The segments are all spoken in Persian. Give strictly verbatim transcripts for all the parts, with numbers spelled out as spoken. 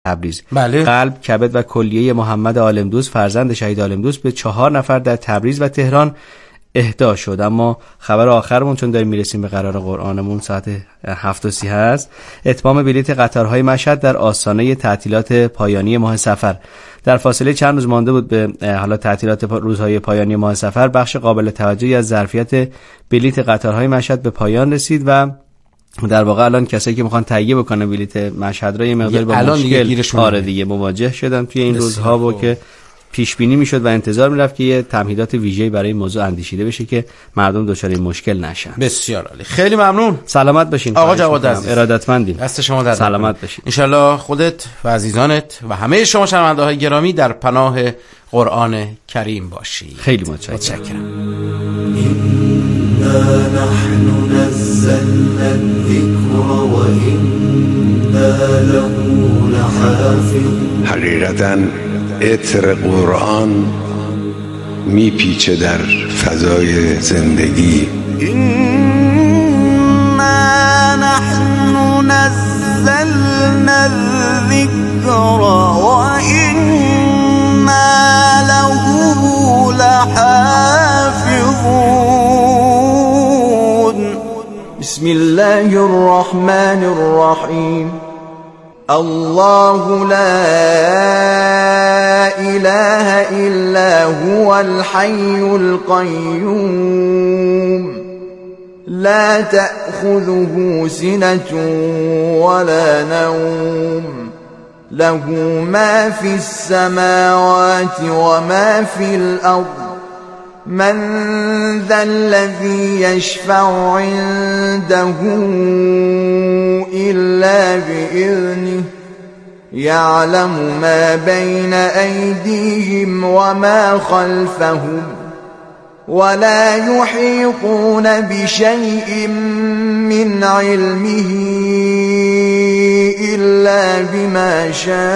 تبریز. بله. قلب، کبد و کلیه محمد عالمدوست فرزند شهید عالمدوست به چهار نفر در تبریز و تهران اهدا شد. اما خبر آخرمون، چون داریم میرسیم به قرار قرآنمون، ساعت هفت و سی هست، اتمام بلیت قطارهای مشهد در آستانه تعطیلات پایانی ماه صفر. در فاصله چند روز مانده بود به حالا تعطیلات روزهای پایانی ماه صفر، بخش قابل توجهی از ظرفیت بلیت قطارهای مشهد به پایان رسید و در واقع الان کسایی که میخوان تهیه بکنن بلیت مشهد را یه مقدار با مشکل آره دیگه مواجه شدن توی این روزها و که پیش بینی میشد و انتظار میرفت که یه تمهیدات ویژه‌ای برای این موضوع اندیشیده بشه که مردم دچار این مشکل نشن. بسیار عالی، خیلی ممنون. سلامت باشین آقا جواد عزیز، ارادتمندیم. دست شما در سلامت باشین. ان شاءالله خودت و عزیزانت و همه شما شنونده های گرامی در پناه قرآن کریم باشید. خیلی متشکرم. متشکرم. إنا نحن نزلنا الذكر وإنا له لحافظون. حقیقتاً عطر قرآن میپیچه در فضای زندگی. إنا نحن نزلنا الذكر وإنا له لحافظون. بسم الله الرحمن الرحيم. الله لا إله إلا هو الحي القيوم لا تأخذه سنة ولا نوم له ما في السماوات وما في الأرض من ذا الذي يشفع عنده إلا بإذنه يعلم ما بين أيديهم وما خلفهم ولا يحيطون بشيء من علمه إلا بما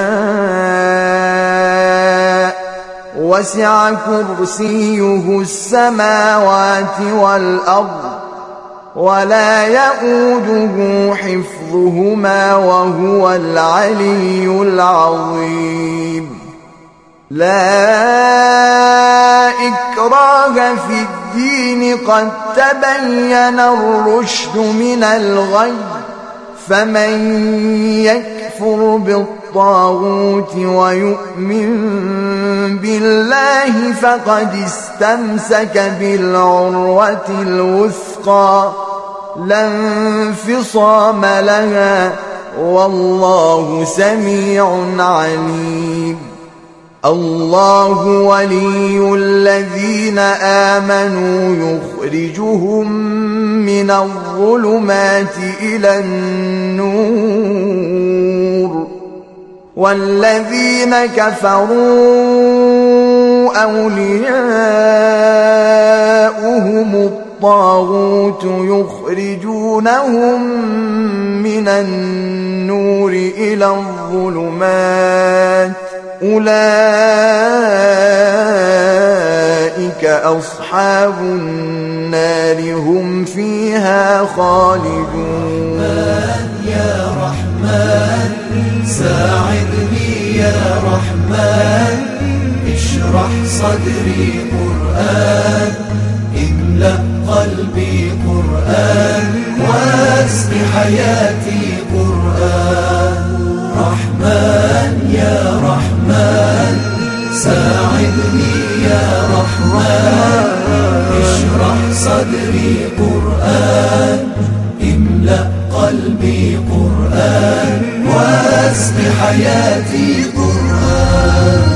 شاء وسع كرسيه السماوات والأرض ولا يؤوده حفظهما وهو العلي العظيم. لا إكراه في الدين قد تبين الرشد من الغي فمن يكفر بالطاغوت ويؤمن بالله فقد استمسك بالعروة الوثقى لا انفصام لها والله سميع عليم. الله ولي الذين آمنوا يخرجهم من الظلمات إلى النور والذين كفروا أولياؤهم الطاغوت يخرجونهم من النور إلى الظلمات أولئك أصحاب النار هم فيها خالدون. يا رحمن ساعدني يا رحمن اشرح صدري قرآن املأ قلبي قرآن واسق حياتي قرآن. رحمن يا رحمن ساعدني يا رحمن اشرح صدري قرآن املأ قلبي قرآن واسق حياتي قرآن.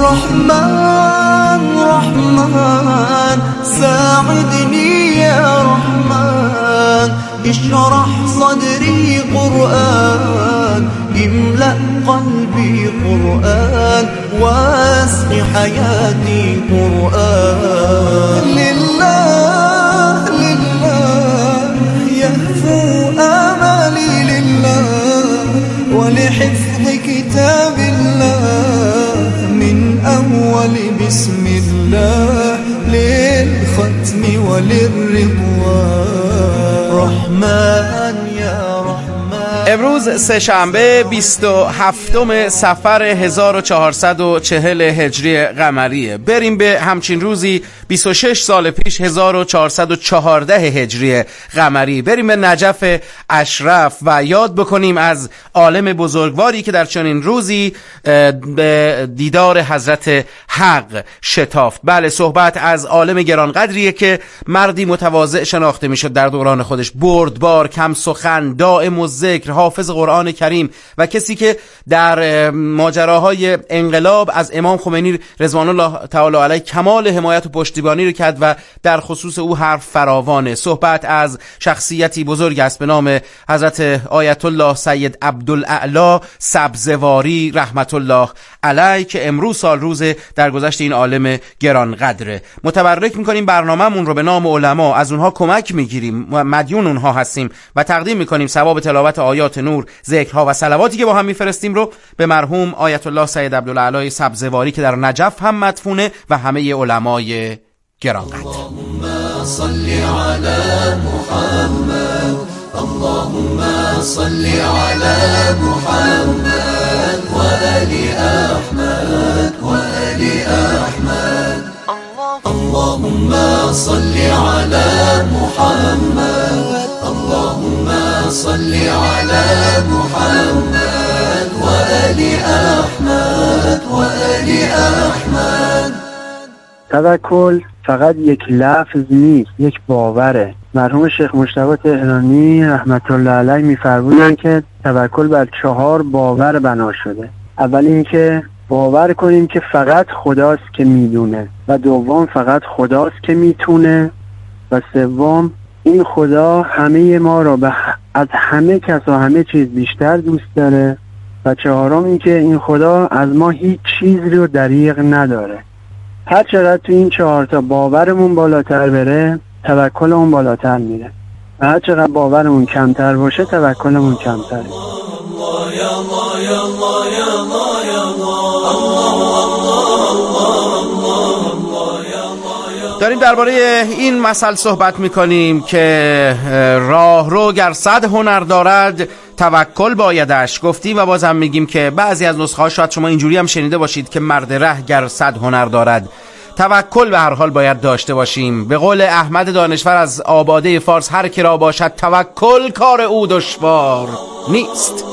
رحمن رحمن ساعدني يا رحمن اشرح صدري قرآن املأ قلبي قرآن واسق حياتي قرآن. لله لله يهفو آمالي لله ولحفظ كتاب الله من أول بسم الله للختم وللرضوان. رحمن يا رحمن. امروز سه شنبه بیست و هفتم صفر هزار و چهارصد و چهل هجری قمریه. بریم به همچین روزی بیست و شش سال پیش هزار و چهارصد و چهارده هجری قمری، بریم به نجف اشرف و یاد بکنیم از عالم بزرگواری که در چنین روزی به دیدار حضرت حق شتافت. بله، صحبت از عالم گرانقدریه که مردی متواضع شناخته میشد در دوران خودش، بردبار، کم سخن، دائم الذکر، حافظ قرآن کریم و کسی که در ماجراهای انقلاب از امام خمینی رضوان الله تعالی علیه کمال حمایت و پشتیبانی رو کرد و در خصوص او حرف فراوانه. صحبت از شخصیتی بزرگ است به نام حضرت آیت الله سید عبدالاعلی سبزواری رحمت الله علیه که امروز سال روز درگذشت این عالم گرانقدره. متبرک میکنیم برنامه‌مون رو به نام علما، از اونها کمک میگیریم، مدیون اونها هستیم و تقدیم میکنیم ثواب تلاوت آیات نور، ذکرها و صلواتی که با هم میفرستیم رو به مرحوم آیت الله سید عبدالاعلی سبزواری که در نجف هم مدفونه و همه علمای گرانقدر. اللهم صل علی محمد، اللهم صل علی محمد و آل احمد و آل احمد. اللهم صل علی محمد، اللهم صل علی محمد و آل احمد و آل احمد. توکل فقط یک لفظ نیست، یک باوره. مرحوم شیخ مجتبی تهرانی رحمت الله علیه می‌فرمودند که توکل بر چهار باور بنا شده. اول اینکه باور کنیم که فقط خداست که میدونه، و دوم فقط خداست که میتونه، و سوم این خدا همه ما را به از همه کس و همه چیز بیشتر دوست داره، و چهارم اینکه این خدا از ما هیچ چیزی رو دریغ نداره. هر چقدر تو این چهار تا باورمون بالاتر بره، توکلمون بالاتر میره، و هر چقدر باورمون کمتر باشه، توکلمون کمتره. داریم درباره این مسئله صحبت میکنیم که راهرو گر صد هنر دارد توکل بایدش. گفتیم و بازم میگیم که بعضی از نسخه ها شاید شما اینجوری هم شنیده باشید که مرد ره گر صد هنر دارد. توکل به هر حال باید داشته باشیم. به قول احمد دانشور از آباده فارس، هر کی را باشد توکل کار او دشوار نیست.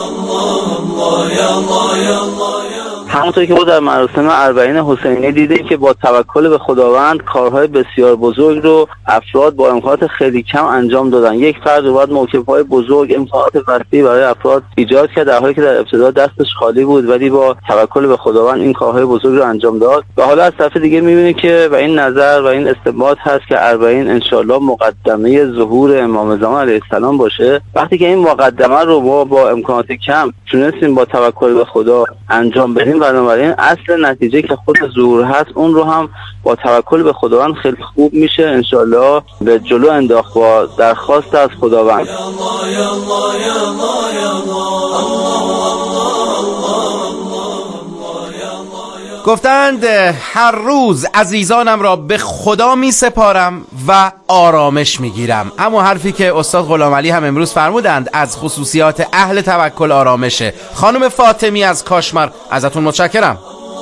همونطور که ما در مراسم اربعین حسینی دیدیم که با توکل به خداوند کارهای بسیار بزرگ رو افراد با امکانات خیلی کم انجام دادن. یک فرد باید موکب‌های بزرگ، امکانات وسیعی برای افراد ایجاد کرد، در حالی که در ابتدا دستش خالی بود، ولی با توکل به خداوند این کارهای بزرگ رو انجام داد. و حالا از طرف دیگه می‌بینیم که و این نظر و این استنباط هست که اربعین انشالله مقدمه ظهور امام زمان علیه السلام باشه. وقتی که این مقدمه رو ما با امکانات کم تونستیم با توکل به خدا انجام بدیم، بنابراین اصل نتیجه که خود ظهور هست اون رو هم با توکل به خداوند خیلی خوب میشه انشالله به جلو انداخت با درخواست از خداوند. گفتند هر روز عزیزانم را به خدا می سپارم و آرامش می گیرم. اما حرفی که استاد غلامعلی هم امروز فرمودند از خصوصیات اهل توکل آرامشه. خانم فاطمی از کاشمر، ازتون متشکرم.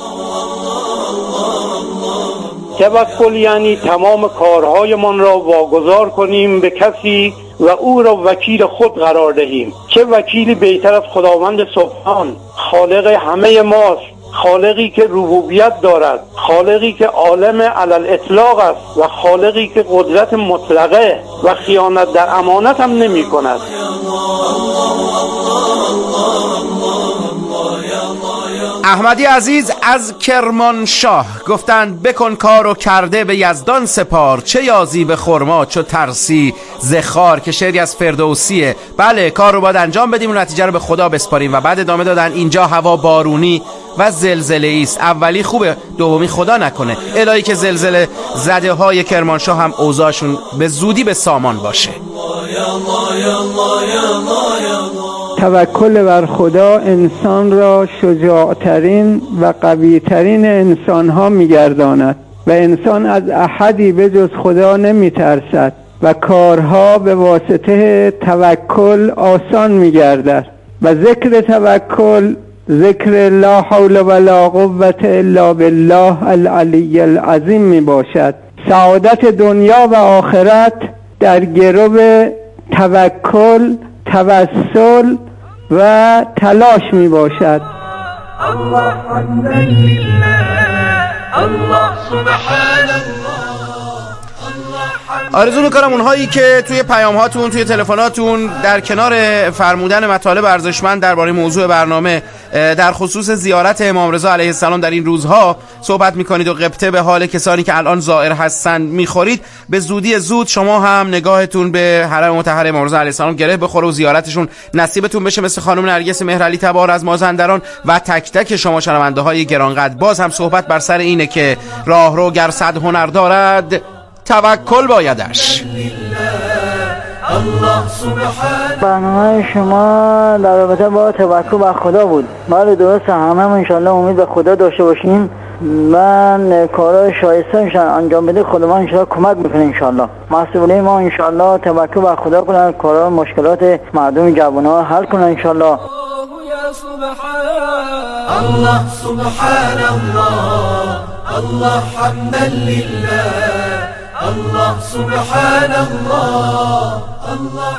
توکل یعنی تمام کارهایمان را واگذار کنیم به کسی و او را وکیل خود قرار دهیم. چه وکیلی بهتر از خداوند سبحان، خالق همه ماست، خالقی که ربوبیت دارد، خالقی که عالم علی الاطلاق است و خالقی که قدرت مطلقه و خیانت در امانت هم نمی کند. احمدی عزیز از کرمانشاه گفتند بکن کارو کرده به یزدان سپار، چه یازی به خرما چو ترسی زخار، که شعری از فردوسیه. بله، کار رو باید انجام بدیم و نتیجه رو به خدا بسپاریم. و بعد ادامه دادن اینجا هوا بارونی و زلزله است، اولی خوبه دومی خدا نکنه، الهی که زلزله زده های کرمانشاه هم اوضاعشون به زودی به سامان باشه. توکل بر خدا انسان را شجاعترین و قویترین انسان ها می گرداند و انسان از احدی به جز خدا نمی ترسد و کارها به واسطه توکل آسان می‌گردد و ذکر توکل ذکر لا حول ولا قوة الا بالله العلی العظیم می باشد. سعادت دنیا و آخرت در گرو توکل، توسل و تلاش می باشد. الله حمدا لله، الله سبحان الله. آرزو میکنم اونهایی که توی پیام هاتون، توی تلفناتون در کنار فرمودن مطالب ارزشمند درباره موضوع برنامه در خصوص زیارت امام رضا علیه السلام در این روزها صحبت میکنید و غبطه به حال کسانی که الان زائر هستن میخورید، به زودی زود شما هم نگاهتون به حرم مطهر امام رضا علیه السلام گره بخوره و زیارتشون نصیبتون بشه، مثل خانم نرگس مهرعلی تبار از مازندران و تک تک شما شنونده های گرانقدر. باز هم صحبت بر سر اینه که راهرو گر صد هنر دارد توکل بایدش. برنامه شما در رابطه با توکل به خدا بود. بله درسته، همه هم انشالله امید به خدا داشته باشیم. من کارهای شایسته انجام بده خدا ما انشالله کمک میکنه. انشالله مسئولین ما انشالله توکل به خدا کنن، کارهای مشکلات مردم جوانان حل کنن انشالله. الله سبحان الله، الله حمدا لله، الله سبحان الله، الله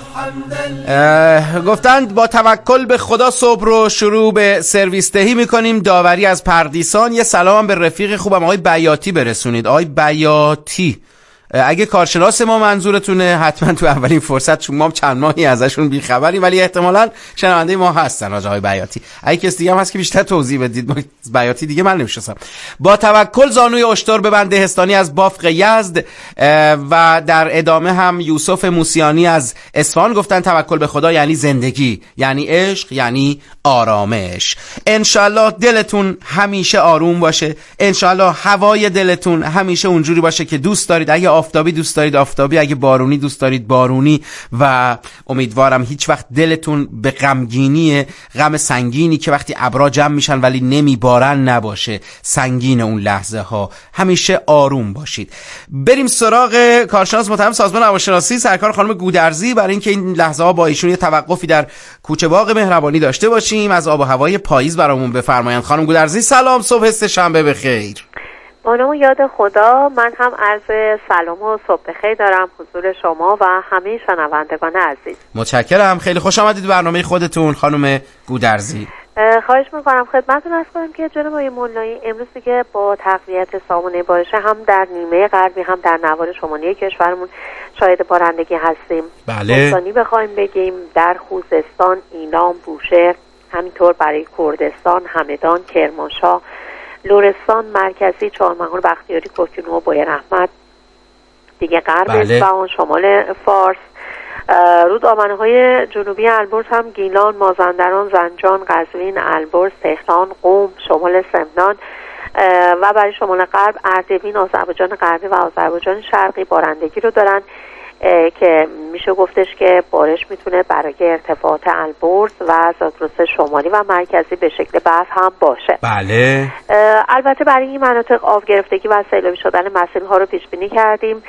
حمدا. گفتند با توکل به خدا صبح رو شروع به سرویس دهی میکنیم. داوری از پردیسان. یه سلام به رفیق خوبم آقای بیاتی برسونید. آقای بیاتی اگه کارشناس ما منظورتونه حتما تو اولین فرصت، چون ما چند ماهی ازشون بیخبریم ولی احتمالاً شنونده ما هستن آقای بیاتی. اگه کسی دیگه هم هست که بیشتر توضیح بدید. ما بیاتی دیگه من نمیشناسم. با توکل زانوی اشتر ببند دهستانی از بافق یزد و در ادامه هم یوسف موسیانی از اصفهان گفتن توکل به خدا یعنی زندگی، یعنی عشق، یعنی آرامش. انشالله دلتون همیشه آروم باشه، انشالله هوای دلتون همیشه اونجوری باشه که دوست دارید. اگه آفتابی دوست دارید آفتابی، اگه بارونی دوست دارید بارونی، و امیدوارم هیچ وقت دلتون به غمگینی، غم سنگینی که وقتی ابرا جمع میشن ولی نمیبارن نباشه. سنگین اون لحظه ها، همیشه آروم باشید. بریم سراغ کارشناس متهم سازمان هواشناسی سرکار خانم گودرزی، برای اینکه این لحظه ها با ایشون یه توقفی در کوچه باغ مهربانی داشته باشیم. از آب و هوای پاییز برامون بفرمایید. خانم گودرزی سلام، صبح سه شنبه بخیر. با نام یاد خدا، من هم عرض سلام و صبح بخیر دارم حضور شما و همه شنوندگان عزیز. متشکرم، خیلی خوش آمدید برنامه خودتون خانم گودرزی. خواهش میکنم خدمتتون عرض کنم که جناب آقای مولایی امروز دیگه با تقویت سامانه بارشه هم در نیمه غربی هم در نوار شمالی کشورمون شاهد بارندگی هستیم. بله. استانی بخوایم بگیم در خوزستان، ایلام، بوشهر، همینطور برای کردستان، همدان، کرمانشاه، لرستان مرکزی، چهارمحال، بختیاری، کوهگیرو و بویراحمد، دیگه غرب اصفهان، شمال فارس، رودآبنه‌های جنوبی البرز هم گیلان، مازندران، زنجان، قزوین، البرز، تهران، قم، شمال سمنان و برای شمال غرب اردبیل، آذربایجان غربی و آذربایجان شرقی بارندگی رو دارن که میشه گفتش که بارش میتونه برای ارتفاعات البرز و زاگرس شمالی و مرکزی به شکل برف هم باشه. بله. البته برای این مناطق آب گرفتگی و سیلابی شدن مسیل ها رو پیش بینی کردیم.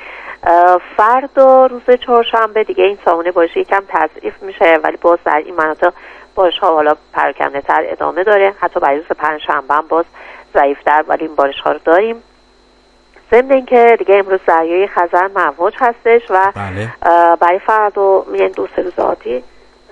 فردا روز چهارشنبه دیگه این سامانه بارش یکم تضعیف میشه، ولی باز در این مناطق بارش ها حالا پراکنده تر ادامه داره. حتی برای روز پنجشنبه هم باز ضعیفتر ولی این بارش ها رو داریم. ضمن اینکه دیگه امروز دریای خزر مواج هستش و بله. برای فردا یعنی دو سه روز آتی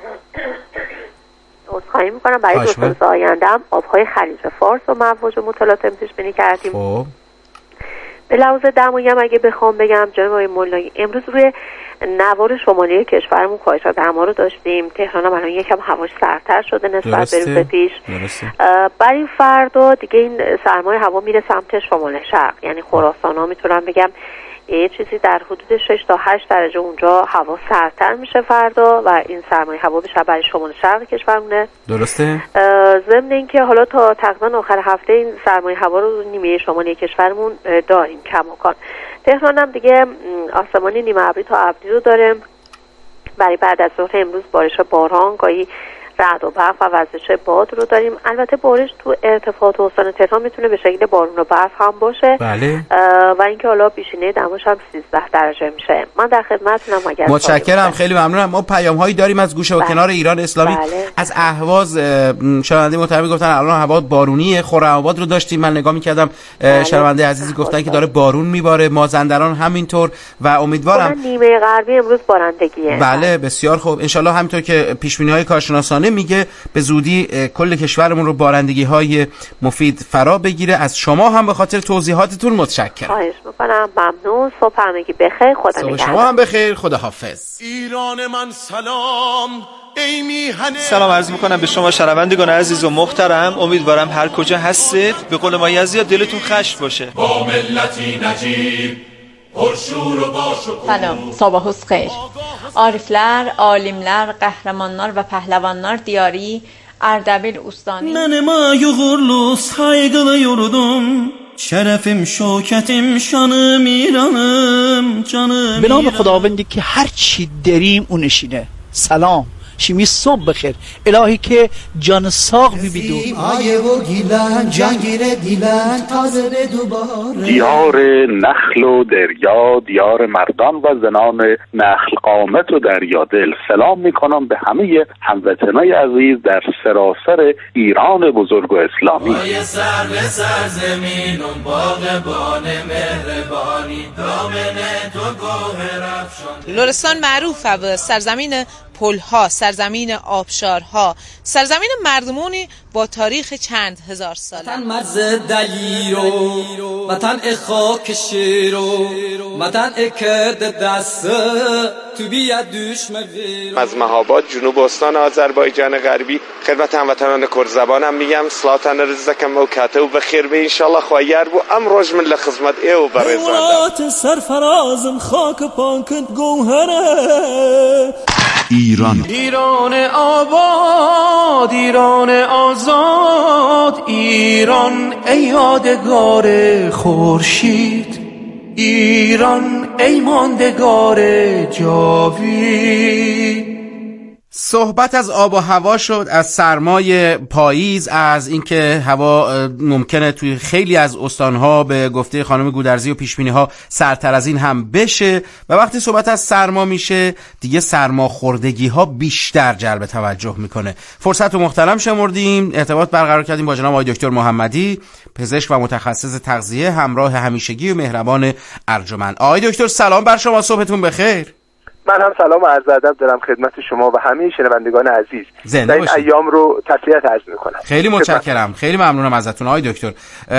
عذرخواهی میکنم برای دو سه روز آینده هم آبهای خلیج فارس و مواج و متلاطم پیش بینی کردیم. خب به لحاظ دمایی هم اگه بخوام بگم جناب آقای مولایی امروز روی نوار شمالی کشورمون کاهش دما رو داشتیم. تهران هم الان یکم هواش سردتر شده نسبت به روز پیش. برای فردا دیگه این سرمای هوا میره سمت شمال شرق، یعنی خراسان ها میتونم بگم یه چیزی در حدود شش تا هشت درجه اونجا هوا سردتر میشه فردا و این سرمای هوا بیشتر برای شمال شرق کشورمونه. درسته. ضمن اینکه حالا تا تقریبا آخر هفته این سرمای هوا رو نیمه شمالی کشورمون داریم کماکان. تهران هم دیگه آسمانی نیمه ابری تا ابری رو داره. برای بعد از ظهر امروز بارش باران گاهی رعد و برق و وزش باد رو داریم. البته بارش تو ارتفاعات استان تهران میتونه به شکل بارون و برف هم باشه. بله. و اینکه حالا بیشینه دماش هم سیزده درجه میشه. من در خدمتتونم. اگر متشکرم، خیلی ممنونم. ما پیام هایی داریم از گوشه و بله. کنار ایران اسلامی. بله. از اهواز شنونده محترمی گفتن الان هوا بارونیه. خرم‌آباد رو داشتیم، من نگاه می‌کردم بله. شنونده عزیزی گفتن که داره بارون میباره، مازندران همینطور و امیدوارم نیمه غربی امروز بارندگیه. بله بسیار خوب، ان شاءالله همینطور که پیش‌بینی‌های کارشناسانه میگه به زودی کل کشورمون رو بارندگی‌های مفید فرا بگیره. از شما هم به خاطر توضیحاتتون متشکرم. خواهش می‌کنم، ممنون. صبح همگی بخیر، خدا نگهدار. شما هم بخیر، خدا حافظ. ایران من سلام، ای میهنه. سلام عرض میکنم به شما شنوندگان عزیز و محترم. امیدوارم هر کجا هستید به قول ما یزدیا دلتون خشن باشه. با ملتی نجیب پرشور و باشکوه. سلام، sabahınız xeyir. Ariflər, alimlər, qəhrəmanlar və pəhləvanlar diyarı Ərdəbil Ustani. Mənim ayuğurlu saygılı yurdum, şərəfim, şökətim, şanım İranım, canım. به نام خداوندی که هر چی داریم اونشینه. سلام، شیمی صبح بخیر. الهی که جان ساق ببیدون. آیه و گیلن جنگیر دیلن تازه دوباره. دیار نخل و دریا، دیار مردان و زنان نخل قامت و دریا دل. سلام میکنم به همه هموطنای عزیز در سراسر ایران بزرگ و اسلامی. آیه سر به سر زمین اون باغبان مهربانی، دامن تو گوهر افشان. لرستان معروفه به سرزمین پلها، سرزمین آبشارها، سرزمین مردمونی با تاریخ چند هزار ساله. وطن مرز دلیرو، وطن خاک شیرو، وطن کرد دست تو بیاد دشمن. از مهاباد جنوب استان آذربایجان غربی خدمت هموطنان کرزبانم میگم سلاتان رزقکم و کاته و بخیر به انشالله خواهیر بو امروز من لخدمت ایو برزاندم. سرفرازم خاک پاکت گوهره. ایران ایران آباد، ایران آزاد، ایران ای یادگار خورشید، ایران ای ماندگار جاوید. صحبت از آب و هوا شد، از سرمای پاییز، از اینکه هوا ممکنه توی خیلی از استانها به گفته خانم گودرزی و پیشبینی‌ها سرتر از این هم بشه و وقتی صحبت از سرما میشه دیگه سرماخوردگی‌ها بیشتر جلب توجه میکنه. فرصت رو محترم شمردیم، ارتباط برقرار کردیم با جناب آقای دکتر محمدی، پزشک و متخصص تغذیه، همراه همیشگی و مهربان ارجمند. آقای دکتر سلام بر شما، صبحتون بخیر. من هم سلام و عرض ادب دارم خدمت شما و همه شنوندگان عزیز. در این ایام رو تسلیت عرض میکنم. خیلی متشکرم، خیلی ممنونم ازتون آقای دکتر.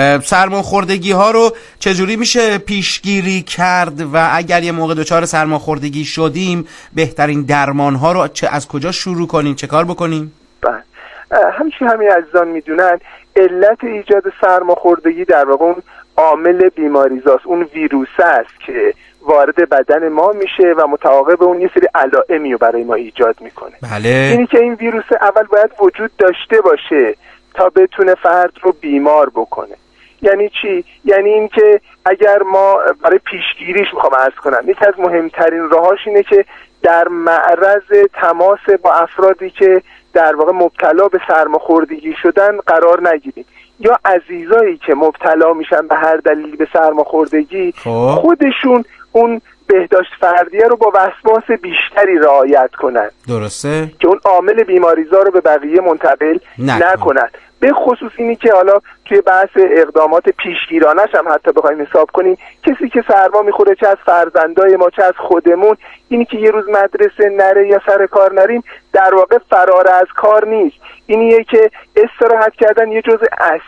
سرماخوردگی ها رو چجوری میشه پیشگیری کرد و اگر یه موقع دچار سرماخوردگی شدیم بهترین درمان ها رو چه از کجا شروع کنیم، چه کار بکنیم؟ بله، همیشه همین عزیزان میدونن علت ایجاد سرماخوردگی در واقع اون عامل بیماریزاست، اون ویروس است که وارد بدن ما میشه و متعاقب اون یه سری علائمی رو برای ما ایجاد میکنه. بله. اینی که این ویروس اول باید وجود داشته باشه تا بتونه فرد رو بیمار بکنه. یعنی چی؟ یعنی این که اگر ما برای پیشگیریش میخوام عرض کنم، یکی از مهمترین راهاش اینه که در معرض تماس با افرادی که در واقع مبتلا به سرماخوردگی شدن قرار نگیریم، یا عزیزایی که مبتلا میشن به هر دلیلی به سرماخوردگی خودشون اون بهداشت فردیه رو با وسواس بیشتری رعایت کنن. درسته. که اون عامل بیماریزا رو به بقیه منتقل نکن. نکنن. به خصوص اینی که حالا توی بحث اقدامات پیشگیرانش هم حتی بخوایم حساب کنیم، کسی که سرما میخوره چه از فرزندای ما چه از خودمون، اینی که یه روز مدرسه نره یا سر کار نریم در واقع فرار از کار نیست. اینیه که استراحت کردن یه جزء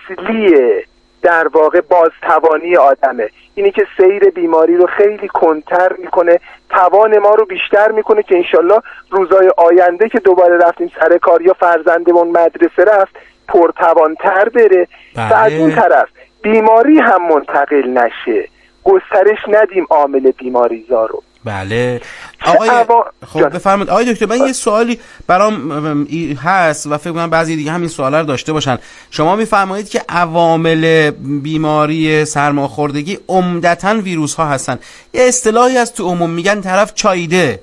اصلیه در واقع بازتوانی آدمه. اینی که سیر بیماری رو خیلی کندتر میکنه، توان ما رو بیشتر میکنه که انشالله روزای آینده که دوباره رفتیم سر کار یا فرزندمون مدرسه رفت پرتوانتر بره. و از این طرف بیماری هم منتقل نشه، گسترش ندیم عامل بیماریزا رو. بله آقای خب بفرمایید آقای دکتر، من یه سوالی برام هست و فکر کنم بعضی دیگه همین سوالا رو داشته باشن. شما میفرمایید که عوامل بیماری سرماخوردگی عمدتاً ویروس ها هستن. یه اصطلاحی از تو عموم میگن طرف چاییده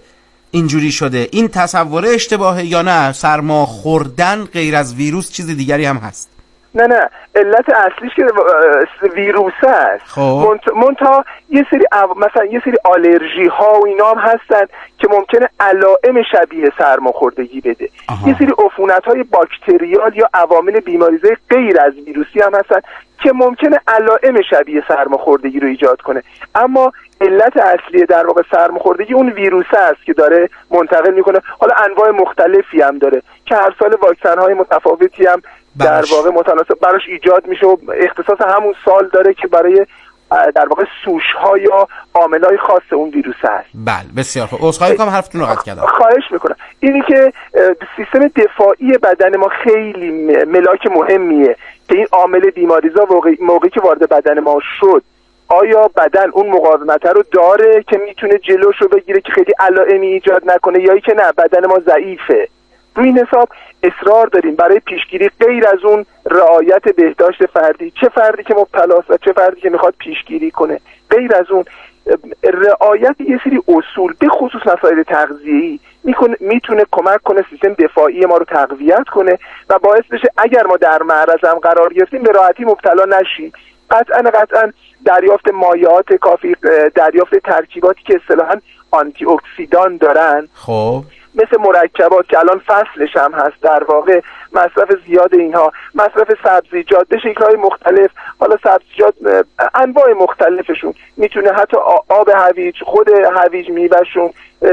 اینجوری شده. این تصور اشتباهه یا نه سرما خوردن غیر از ویروس چیز دیگری هم هست؟ نه نه علت اصلیش که ویروسه است. خب منتها یه سری او... مثلا یه سری آلرژی ها و اینا هم هستن که ممکنه علائم شبیه سرماخوردگی بده. آها. یه سری عفونت های باکتریال یا عوامل بیماریزه غیر از ویروسی هم هستن که ممکنه علائم شبیه سرماخوردگی رو ایجاد کنه، اما علت اصلی در واقع سرماخوردگی اون ویروسه است که داره منتقل میکنه. حالا انواع مختلفی هم داره که هر سال واکسن های متفاوتی هم در واقع متناسب براش ایجاد میشه و اختصاص همون سال داره که برای در واقع سوش ها یا عاملای خاص اون ویروس هست. بله بسیار خوب. عذرخواهی می‌کنم حرفتون رو قطع کردم. خواهش میکنم. اینی که سیستم دفاعی بدن ما خیلی ملاک مهمیه که این عامل بیماریزا موقعی که وارد بدن ما شد آیا بدن اون مقاومت رو داره که میتونه جلوشو بگیره که خیلی علائمی ایجاد نکنه، یا ای که نه بدن ما ضعیفه. روی این حساب اصرار داریم برای پیشگیری غیر از اون رعایت بهداشت فردی، چه فردی که مبتلا است و چه فردی که میخواد پیشگیری کنه، غیر از اون رعایت یه سری اصول به خصوص مسائل تغذیه‌ای میتونه کمک کنه سیستم دفاعی ما رو تقویت کنه و باعث بشه اگر ما در معرض هم قرار گرفتیم به راحتی مبتلا نشیم. قطعا قطعا دریافت مایعات کافی، دریافت ترکیباتی که اصطلاحاً آنتی اکسیدان دارن، خب مثل مرکبات که الان فصلش هم هست، در واقع مصرف زیاد اینها، مصرف سبزیجات به شکل‌های مختلف، حالا سبزیجات انواع مختلفشون میتونه حتی آب هویج، خود هویج میوهشون،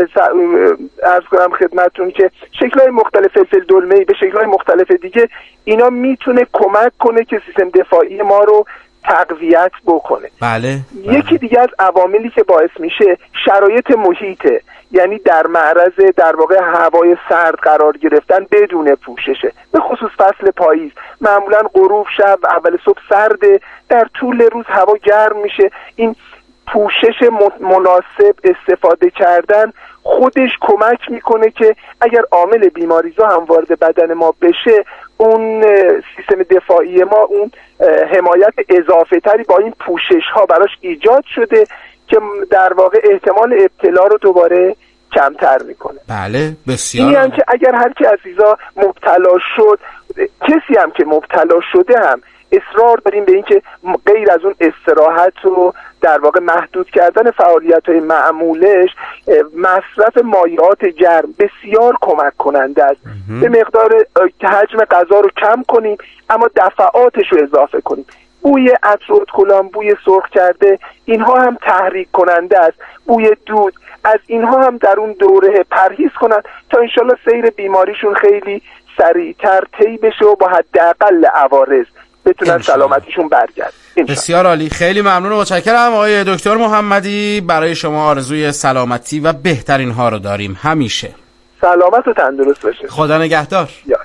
عرض کنم خدمتتون که شکل‌های مختلف، فلفل دلمه‌ای به شکل‌های مختلف دیگه، اینا میتونه کمک کنه که سیستم دفاعی ما رو تقویت بکنه. بله. یکی دیگه از عواملی که باعث میشه شرایط محیطه، یعنی در معرض در واقع هوای سرد قرار گرفتن بدون پوششه، به خصوص فصل پاییز. معمولا غروب شب و اول صبح سرده، در طول روز هوا گرم میشه. این پوشش مناسب استفاده کردن خودش کمک میکنه که اگر عامل بیماریزا هم وارد بدن ما بشه، اون سیستم دفاعی ما اون حمایت اضافه تری با این پوشش ها براش ایجاد شده که در واقع احتمال ابتلا رو دوباره کمتر میکنه. بله بسیار. این هم که اگر هر کی عزیزا مبتلا شد، کسی هم که مبتلا شده هم اصرار داریم به این که غیر از اون استراحت و در واقع محدود کردن فعالیت‌های معمولش، مصرف مایعات گرم بسیار کمک کننده است. به مقدار حجم غذا رو کم کنیم اما دفعاتش رو اضافه کنیم. بوی عطر ادکلن، بوی سرخ کرده، اینها هم تحریک کننده است. بوی دود، از اینها هم در اون دوره پرهیز کنند تا انشالله سیر بیماریشون خیلی سریعتر طی بشه و با حداقل عوارض بتونن سلامتیشون برگرد. بسیار عالی. خیلی ممنون و متشکرم آقای دکتر محمدی. برای شما آرزوی سلامتی و بهترین ها رو داریم همیشه. سلامت و تندرست باشید. خدا نگهدار. یا.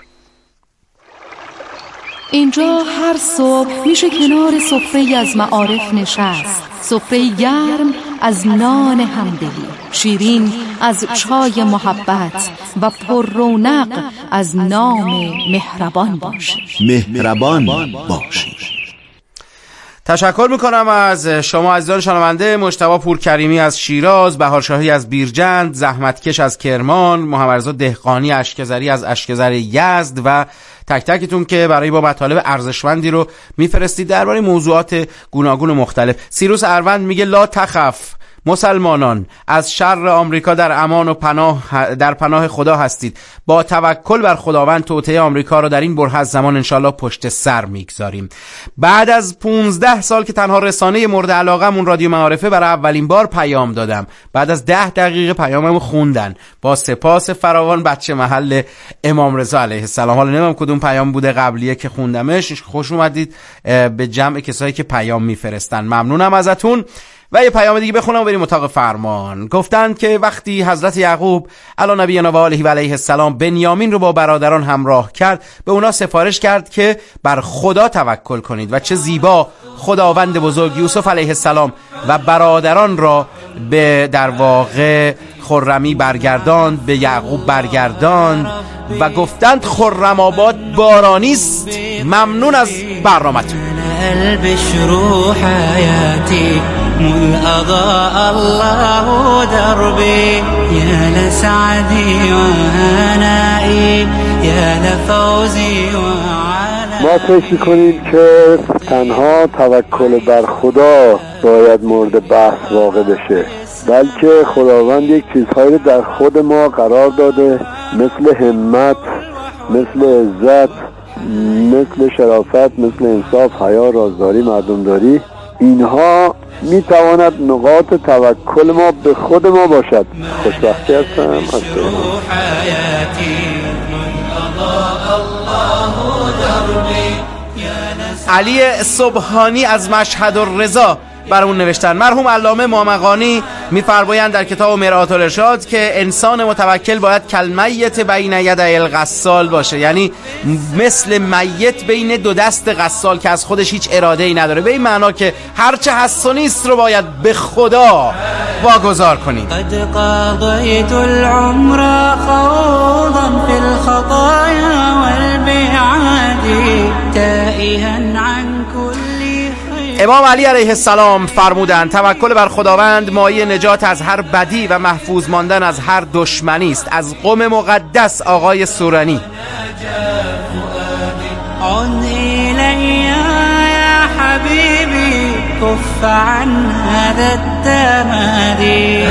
اینجا هر صبح میشه کنار سفره از معارف نشست، سفره گرم از نان همدلی، شیرین از چای محبت و پر رونق از نام مهربان باشه. مهربان باشه. تشکر میکنم از شما عزیزان شنونده. مجتبی پورکریمی از شیراز، بهار شاهی از بیرجند، زحمتکش از کرمان، محمد رضا دهقانی اشکزری از اشکزر یزد و تک تکتون که برای با مطالب ارزشمندی رو میفرستید درباره موضوعات گوناگون مختلف. سیروس اروند میگه لا تخف مسلمانان، از شر آمریکا در امان و پناه در پناه خدا هستید. با توکل بر خداوند توطئه آمریکا رو در این بره از زمان انشالله پشت سر میگذاریم. بعد از پونزده سال که تنها رسانه مورد علاقمون رادیو معارفه برای اولین بار پیام دادم، بعد از ده دقیقه پیاممو خوندن. با سپاس فراوان بچه محل امام رضا علیه السلام. حالا نمیدونم کدوم پیام بوده قبلیه که خوندمش. خوش اومدید به جمع کسایی که پیام میفرستن. ممنونم ازتون. و یه پیام دیگه بخونم و بریم اتاق فرمان. گفتند که وقتی حضرت یعقوب علی نبینا و آله و علیه السلام بنیامین رو با برادران همراه کرد، به اونا سفارش کرد که بر خدا توکل کنید و چه زیبا خداوند بزرگ یوسف علیه السلام و برادران را به در واقع خرمی برگرداند، به یعقوب برگرداند و گفتند خرم آباد بارانی است. ممنون از برنامه‌تون. مذ أضاء الله دربي يا لسعدي وهنائي يا لفوزي وعلائي. ما فکر کنیم که تنها توکل بر خدا باید مورد بحث واقع بشه، بلکه خداوند یک چیزهایی در خود ما قرار داده، مثل همت، مثل عزت، مثل شرافت، مثل انصاف، حیا، رازداری، مردمداری. اینها میتواند نقاط توکل ما به خود ما باشد. خوشبختی هستم از علی صبحانی از مشهد الرضا برامون نوشتن. مرحوم علامه مامقانی میفرمایند در کتاب مرآت الارشاد که انسان متوکل باید کالمیت بین یدی الغسال باشه، یعنی مثل میت بین دو دست غسال که از خودش هیچ اراده ای نداره، به این معنا که هرچه هست و نیست رو باید به خدا واگذار کنیم. قد قضیت العمر خوضا فی الخطایا والبعاد تائها عن كل. امام علی علیه السلام فرمودند توکل بر خداوند مایه نجات از هر بدی و محفوظ ماندن از هر دشمنی است. از قم مقدس آقای سورانی. عن إلي يا حبيبي كف عن هذا التمادي.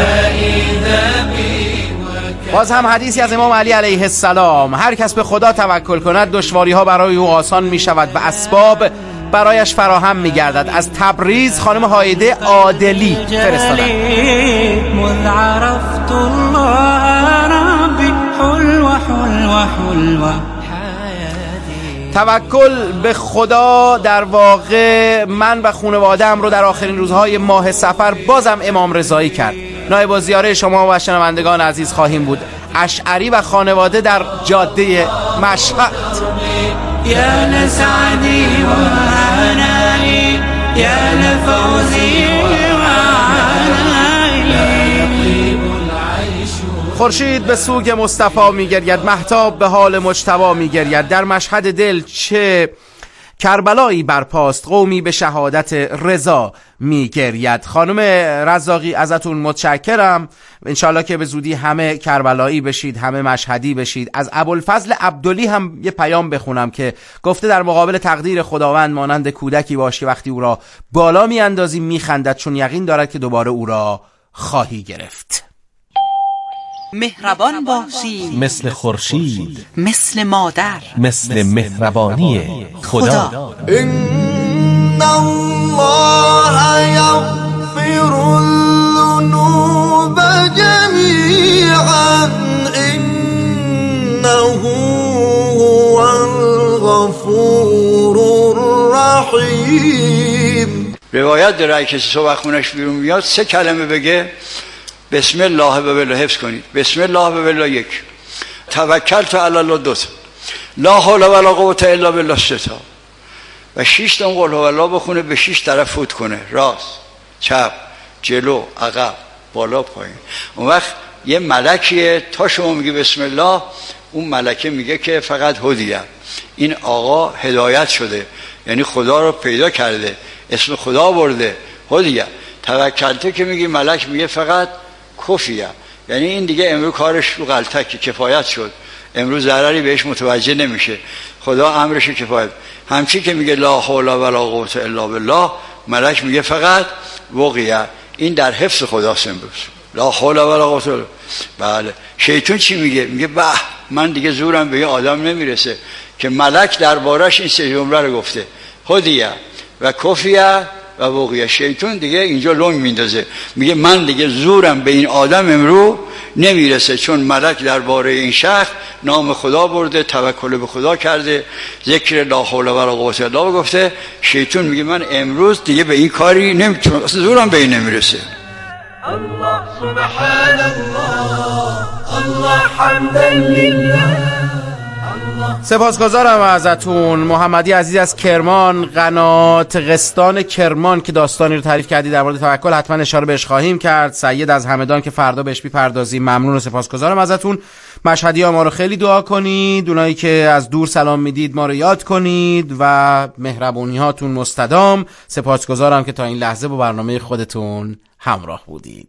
باز هم حدیثی از امام علی علیه السلام: هر کس به خدا توکل کند دشواری ها برای او آسان می شود و اسباب برایش فراهم می گردد. از تبریز خانم هایده عادلی فرستادن. مذ عرفت الله ربي حلوة حلوة حلوة. توکل به خدا در واقع من و خانواده‌ام رو در آخرین روزهای ماه صفر بازم امام رضایی کرد. نایب الزیاره شما و شنوندگان عزیز خواهیم بود. اشعری و خانواده در جاده مشهد. يا لسعدي وهنائي يا لفوزي وعلائي. خورشید به سوگ مصطفی میگرید، مهتاب به حال مجتبی میگرید. در مشهد دل چه کربلایی برپاست، قومی به شهادت رضا میگرید. خانم رزاقی ازتون متشکرم. انشالله که به زودی همه کربلایی بشید، همه مشهدی بشید. از ابوالفضل عبدلی هم یه پیام بخونم که گفته در مقابل تقدیر خداوند مانند کودکی باش که وقتی او را بالا میاندازی میخندد، چون یقین دارد که دوباره او را خواهی گرفت. مهربان باشی مثل خورشید، مثل مادر، مثل مهربانی خدا. ان الله یغفر الذنوب جمیعا انه هو الغفور الرحیم. روایت داره کسی صبح خونش بیرون میاد سه کلمه بگه بسم الله و بالله حفظ کنید. بسم الله و بالله یک، توکلت علی الله دو تا، لا حول ولا قوة الا بالله سه تا، و شش تا قل هو الله بخونه، به شش طرف فوت کنه، راست چپ جلو عقب بالا پایین. اون وقت یه ملکیه تا شما میگه بسم الله، اون ملکه میگه که فقط هدیه، این آقا هدایت شده، یعنی خدا رو پیدا کرده، اسم خدا برده، هدیه. توکلته که میگه ملک میگه فقط کفیه، یعنی این دیگه امروز کارش رو غلطه که کفایت شد، امروز ضرری بهش متوجه نمیشه، خدا امرش کفایت. همچی که میگه لا حول ولا قوة الا بالله، ملک میگه فقط وقیه، این در حفظ خداست امروز، لا حول ولا قوة. بله. شیطان چی میگه؟ میگه به من دیگه زورم به یه آدم نمیرسه، که ملک دربارش این سه جمله رو گفته، هدیه و کفیه و وقیه. شیطان دیگه اینجا لنگ میندازه، میگه من دیگه زورم به این آدم امرو نمیرسه، چون ملک درباره این شخص نام خدا برده، توکل به خدا کرده، ذکر لا حول ولا قوة الا بالله گفته. شیطان میگه من امروز دیگه به این کاری نمیتونم، زورم به این نمیرسه. الله سبحان الله، الله حمدا لله. سپاسگزارم ازتون. محمدی عزیز از کرمان، قنات قسطان کرمان، که داستانی رو تعریف کردی در مورد توکل، حتما اشاره بهش خواهیم کرد. سید از همدان که فردا بهش میپردازیم، ممنون و سپاسگزارم ازتون. مشهدی ها ما رو خیلی دعا کنید، اونایی که از دور سلام میدید ما رو یاد کنید و مهربونی هاتون مستدام. سپاسگزارم که تا این لحظه با برنامه خودتون همراه بودید.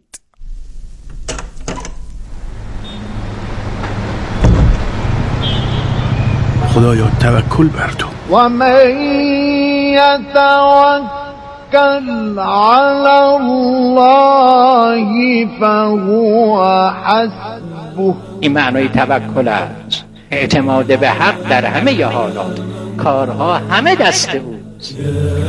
خدایا توکل بر تو. و من یتوکل علی الله فهو حسبه. این معنای توکل است، اعتماد به حق در همه حالات، کارها همه دست اوست.